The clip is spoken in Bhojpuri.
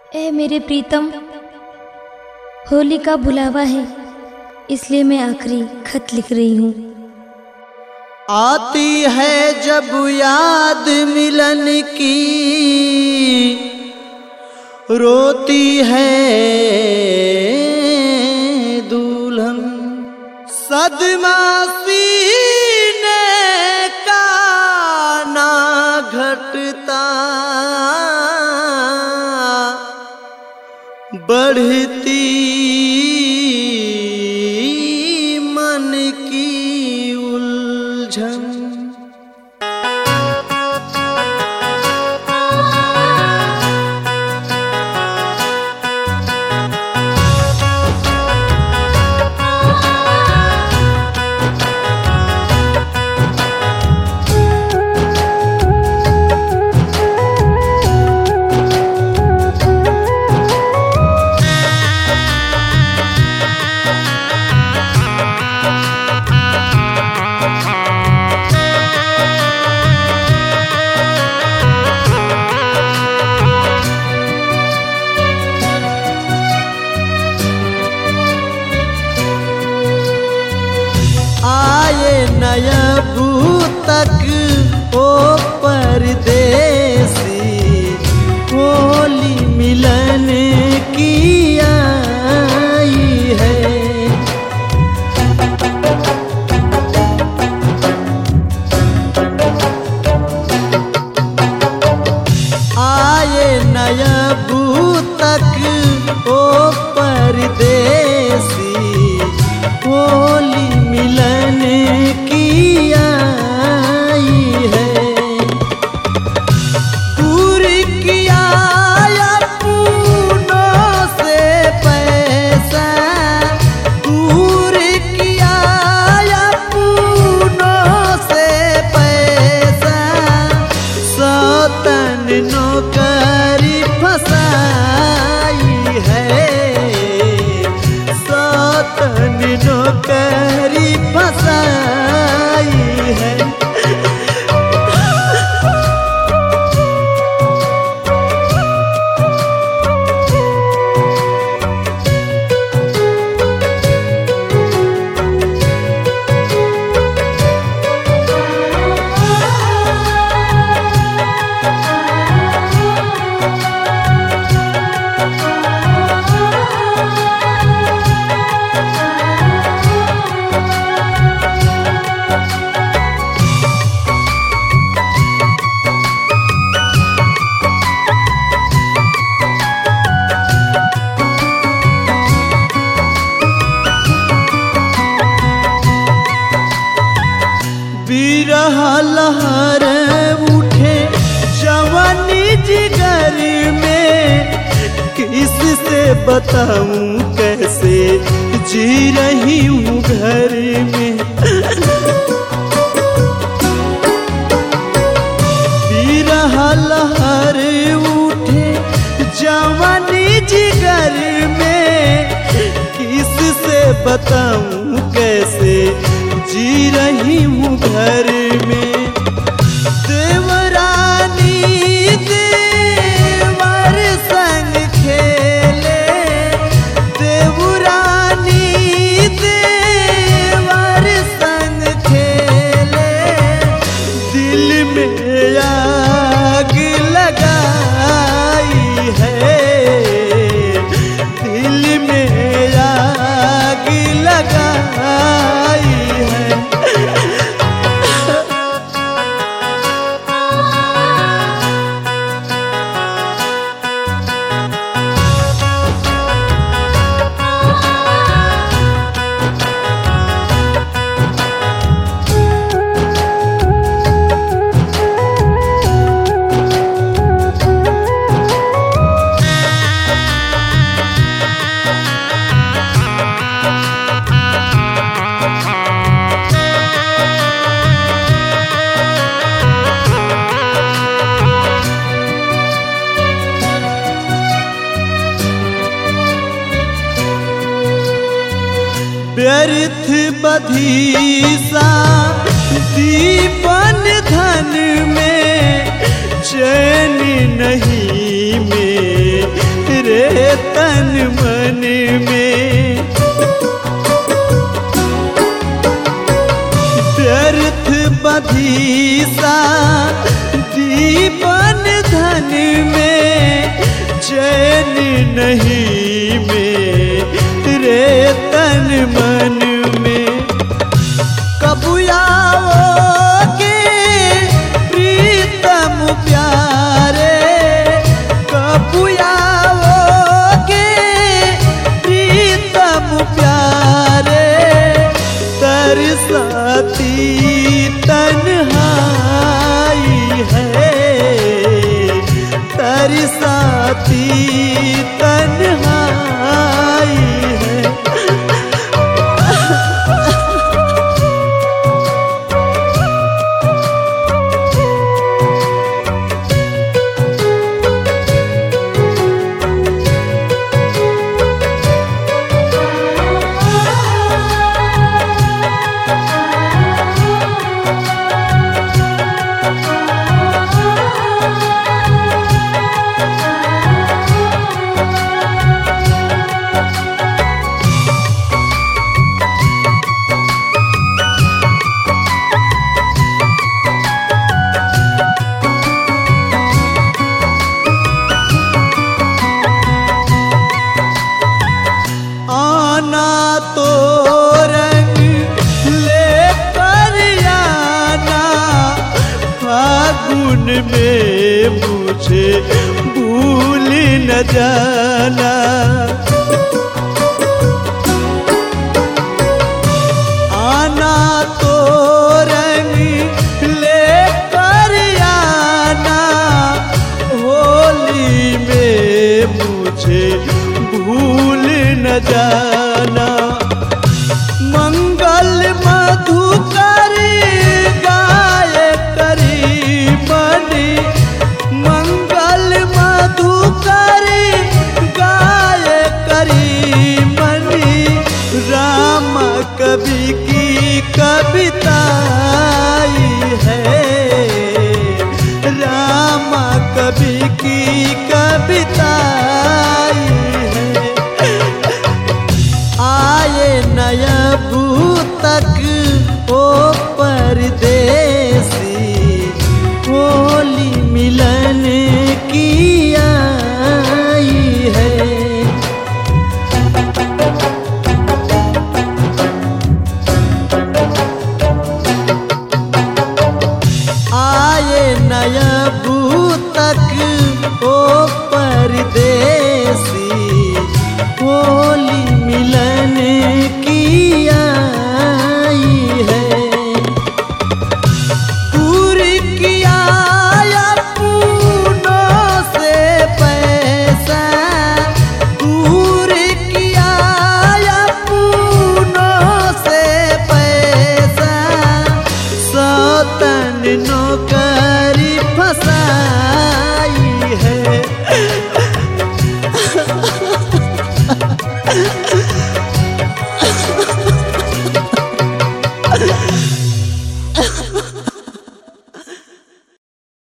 ए मेरे प्रीतम, होली का बुलावा है, इसलिए मैं आखिरी खत लिख रही हूँ। आती है जब याद मिलन की, रोती है दुल्हन। सदमा सीने का ना घटता, बढ़ती मन की उलझन। नयब तक ओ परदेसी, होली मिलन की आई है। आए नयब तक ओ परदेसी, होली मिलन की आई है। दूर किया अपनों से पैसा, दूर किया अपनों से पैसा, सौतन नौकरी फसाई है, सौतन नौकरी फसाई है। बिरह लहर उठे जवानी जिगर में, किससे बताऊं कैसे जी रही हूँ घर में। बिरह लहर उठे जवानी जिगर में, किससे बताऊं कैसे जी रही हूँ घर में। देवरानी देवर संग खेले, देवरानी देवर संग खेले, दिल में आग लगाई है, दिल में आग लगाई है। व्यर्थ बधीसा दीपन धन में, चैन नहीं में सा दीपन धन में चैन नहीं मेरे तन मन में। कब आओगे प्रीतम प्यारे, कब आओगे प्रीतम प्यारे, तरसाती तन्हाई है, तरसाती तन्हाई है। में मुझे भूल न जाना, आना तो रंग लेकर आना, होली में मुझे भूल न जाना। मंगल मधुकर गाय करी बनी, मंगल मधुकर गाय करी मनी, राम कवि की कविता है, राम कवि की कविता